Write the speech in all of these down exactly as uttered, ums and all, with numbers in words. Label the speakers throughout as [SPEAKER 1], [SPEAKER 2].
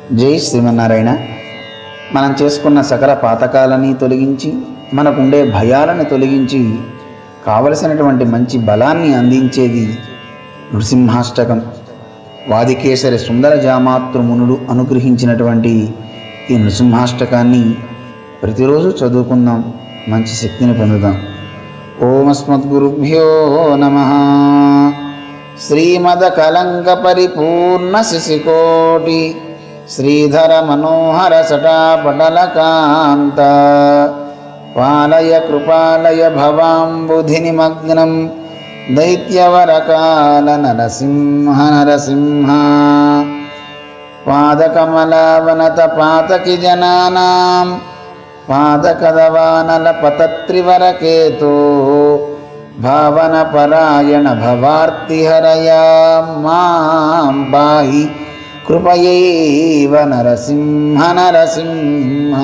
[SPEAKER 1] జై శ్రీమన్నారాయణ. మనం చేసుకున్న సకల పాతకాలని తొలగించి మనకుండే భయాలను తొలగించి కావలసినటువంటి మంచి బలాన్ని అందించేది నృసింహాష్టకం. వాదికేసరి సుందర జామాతృమునుడు అనుగ్రహించినటువంటి ఈ నృసింహాష్టకాన్ని ప్రతిరోజు చదువుకుందాం, మంచి శక్తిని పొందుదాం. ఓం అస్మద్గురుభ్యో నమః. శ్రీమద కలంక పరిపూర్ణ శశికోటి శ్రీధర మనోహర సటాపటలకాంత పాలయ కృపాలయ భవాంబుధి నిమగ్నం దైత్యవరకాల నరసింహ నరసింహ. పాదకమలావనత పాతకి జనానాం పాదకదవానల పతత్రివరకేతో భావన పరాయణ భవార్తిహరయా మాం పాహి కృపయైవ నరసింహ నరసింహ.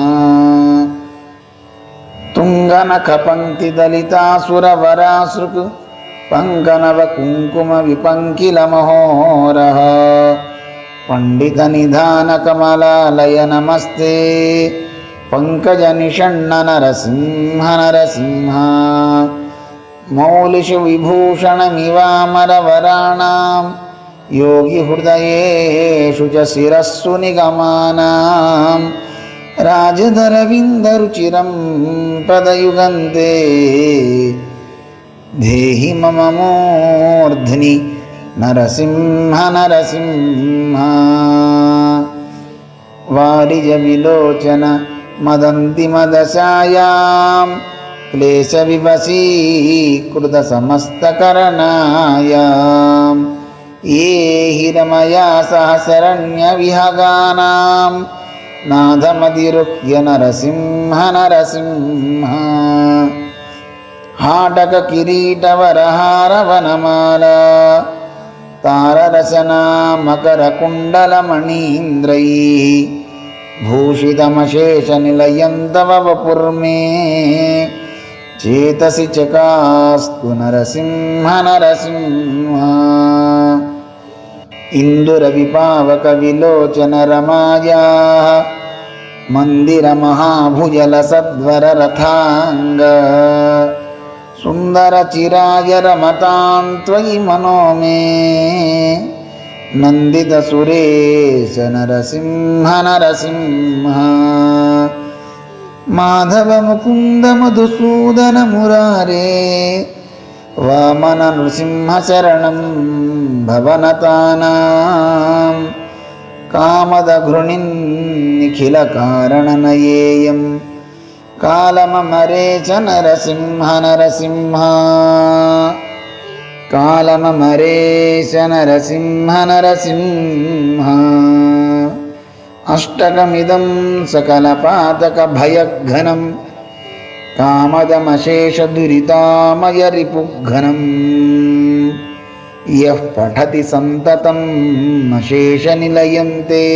[SPEAKER 1] తుంగనఖ పంక్తి దళితాసురవరాసృక్ పంకనవ కుంకుమ విపంకిల మహోరః పండిత నిధాన కమలాలయ నమస్తే పంకజ నిషణ్ణ నరసింహ నరసింహ. మౌలిషు విభూషణమివామరవరాణాం యోగి హృదయేషు చ శిరస్సు నిగమానాం రాజధరవిందరుచిరం పదయుగంతే దేహి మమ మూర్ధ్ని నరసింహ నరసింహ. వారిజ విలోచన మదంతిమదశాయాం క్లేశ వివశీకృత సమస్తకరణాయాం ఏ హిరమయా సహ శరణ్య విహగానాం నాథమధిరుహ్య నరసింహ నరసింహ. హాటక కిరీటవరహార వనమాల తారరసనా మకర కుండలమణీంద్రై భూషితమశేష నిలయం తవ వపుర్మే చేతసి చకాస్తు నరసింహ నరసింహ. ఇందుర విపావక విలోచన రమాయా మందిర మహాభుజల సద్వర రథాంగ సుందర చిరాయ రమతాం త్వయి మనో మే నందిత సురేశ నరసింహ నరసింహ. మాధవ ముకుంద మధుసూదన మురారే వామన నృసింహ శరణం భవనతానాం కామద ఘృణిన్ నిఖిల కారణనయేయం కాలమమరే చ నరసింహ నరసింహ. కాలమమరే చ నరసింహ నరసింహ. అష్టకమిదం సకల పాతక భయఘ్నం కామదమశేష దురితామయ రిపుఘ్నం యః పఠతి సంతతం అశేష నిలయంతే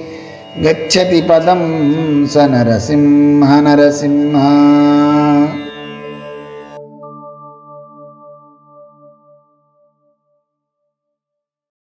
[SPEAKER 1] గచ్చతి పదం స నరసింహ నరసింహ.